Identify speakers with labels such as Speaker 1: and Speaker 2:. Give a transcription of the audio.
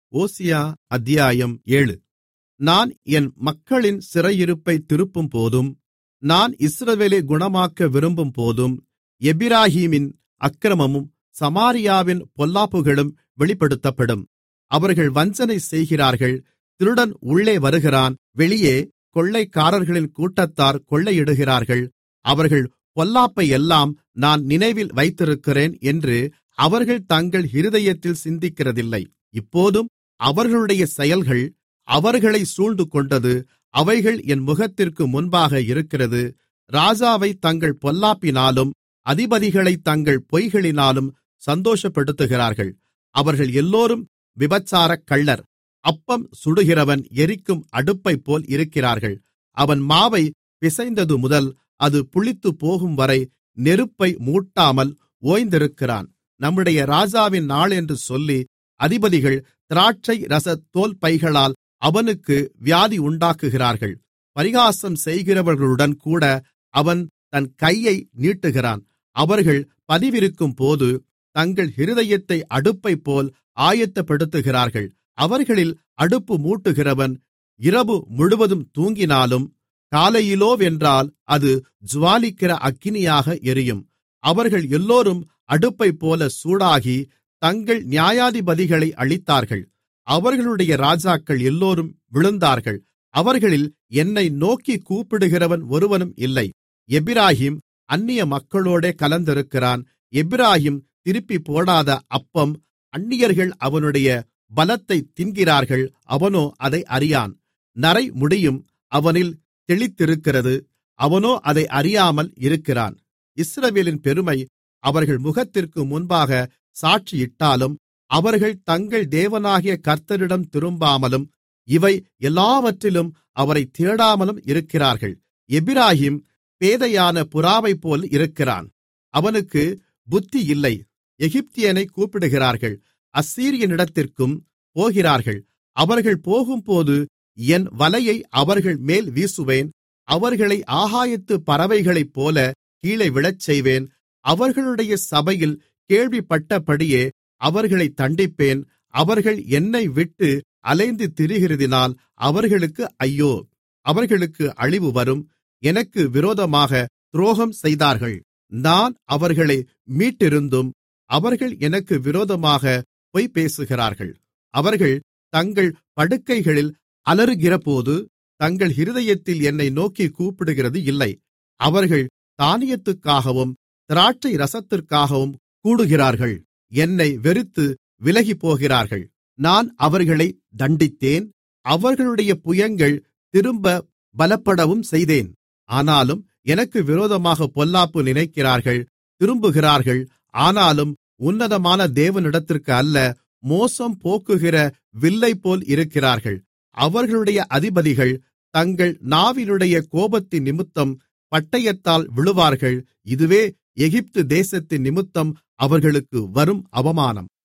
Speaker 1: ஓசியா அத்தியாயம் 7. நான் என் மக்களின் சிறையிருப்பைத் திருப்பும்போதும், நான் இஸ்ரவேலை குணமாக்க விரும்பும்போதும், எப்பிராயீமின் அக்கிரமமும் சமாரியாவின் பொல்லாப்புகளும் வெளிப்படுத்தப்படும். அவர்கள் வஞ்சனை செய்கிறார்கள். திருடன் உள்ளே வருகிறான், வெளியே கொள்ளைக்காரர்களின் கூட்டத்தார் கொள்ளையிடுகிறார்கள். அவர்கள் பொல்லாப்பையெல்லாம் நான் நினைவில் வைத்திருக்கிறேன் என்று அவர்கள் தங்கள் இருதயத்தில் சிந்திக்கிறதில்லை. இப்போதும் அவர்களுடைய செயல்கள் அவர்களைச் சூழ்ந்துகொண்டது. அவைகள் என் முகத்திற்கு முன்பாக இருக்கிறது. ராஜாவைத் தங்கள் பொல்லாப்பினாலும் அதிபதிகளைத் தங்கள் பொய்களினாலும் சந்தோஷப்படுத்துகிறார்கள். அவர்கள் எல்லோரும் விபசாரக் கள்ளர். அப்பம் சுடுகிறவன் எரிக்கும் அடுப்பைப்போல் இருக்கிறார்கள். அவன் மாவை பிசைந்தது முதல் அது புளித்துப்போகும்வரை நெருப்பை மூட்டாமல் ஓய்ந்திருக்கிறான். நம்முடைய ராஜாவின் நாளென்று சொல்லி அதிபதிகள் திராட்சை ரசத் தோல்பைகளால் அவனுக்கு வியாதி உண்டாக்குகிறார்கள். பரிகாசம் செய்கிறவர்களுடன் கூட அவன் தன் கையை நீட்டுகிறான். அவர்கள் பதிவிருக்கும்போது தங்கள் இருதயத்தை அடுப்பைப்போல் ஆயத்தப்படுத்துகிறார்கள். அவர்களில் அடுப்பு மூட்டுகிறவன் இரவு முழுவதும் தூங்கினாலும் காலையிலோவென்றால் அது ஜுவாலிக்கிற அக்கினியாக எரியும். அவர்கள் எல்லோரும் அடுப்பைப்போல சூடாகி தங்கள் நியாயாதிபதிகளை அழித்தார்கள். அவர்களுடைய ராஜாக்கள் எல்லோரும் விழுந்தார்கள். அவர்களில் என்னை நோக்கிக் கூப்பிடுகிறவன் ஒருவனும் இல்லை. எப்பிராயீம் அந்நிய மக்களோடே கலந்திருக்கிறான். எப்பிராயீம் திருப்பிப் போடாத அப்பம். அந்நியர்கள் அவனுடைய பலத்தைத் தின்கிறார்கள். அவனோ அதை அறியான். நரைமுடியும் அவனில் தெளித்திருக்கிறது. அவனோ அதை அறியாமல் இருக்கிறான். இஸ்ரவேலின் பெருமை அவர்கள் முகத்திற்கு முன்பாக சாட்சியிட்டாலும் அவர்கள் தங்கள் தேவனாகிய கர்த்தரிடம் திரும்பாமலும் இவை எல்லாவற்றிலும் அவரைத் தேடாமலும் இருக்கிறார்கள். எப்பிராயீம் பேதையான புறாவைப்போல் இருக்கிறான். அவனுக்கு புத்தி இல்லை. எகிப்தியனை கூப்பிடுகிறார்கள். அசீரியனிடத்திற்கும் போகிறார்கள். அவர்கள் போகும்போது என் வலையை அவர்கள் மேல் வீசுவேன். அவர்களை ஆகாயத்துப் பறவைகளைப்போல கீழே விழச்செய்வேன். அவர்களுடைய சபையில் கேள்விப்பட்டபடியே அவர்களைத் தண்டிப்பேன். அவர்கள் என்னை விட்டு அலைந்து திரிகிறதினால் அவர்களுக்கு ஐயோ! அவர்களுக்கு அழிவு வரும். எனக்கு விரோதமாக துரோகம் செய்தார்கள். நான் அவர்களை மீட்டிருந்தும் அவர்கள் எனக்கு விரோதமாக பொய் பேசுகிறார்கள். அவர்கள் தங்கள் படுக்கைகளில் அலறுகிறபோது தங்கள் இருதயத்தில் என்னை நோக்கிக் கூப்பிடுகிறது இல்லை. அவர்கள் தானியத்துக்காகவும் திராட்சை ரசத்திற்காகவும் கூடுகிறார்கள். என்னை வெறுத்து விலகிப்போகிறார்கள். நான் அவர்களை தண்டித்தேன். அவர்களுடைய புயங்கள் திரும்ப பலப்படவும் செய்தேன். ஆனாலும் எனக்கு விரோதமாக பொல்லாப்பு நினைக்கிறார்கள். திரும்புகிறார்கள். ஆனாலும் உன்னதமான தேவனிடத்திற்கு அல்ல, மோசம் போக்குகிற வில்லைப்போல் இருக்கிறார்கள். அவர்களுடைய அதிபதிகள் தங்கள் நாவினுடைய கோபத்தின் நிமித்தம் பட்டயத்தால் விழுவார்கள். இதுவே எகிப்து தேசத்தின் நிமித்தம் அவர்களுக்கு வரும் அவமானம்.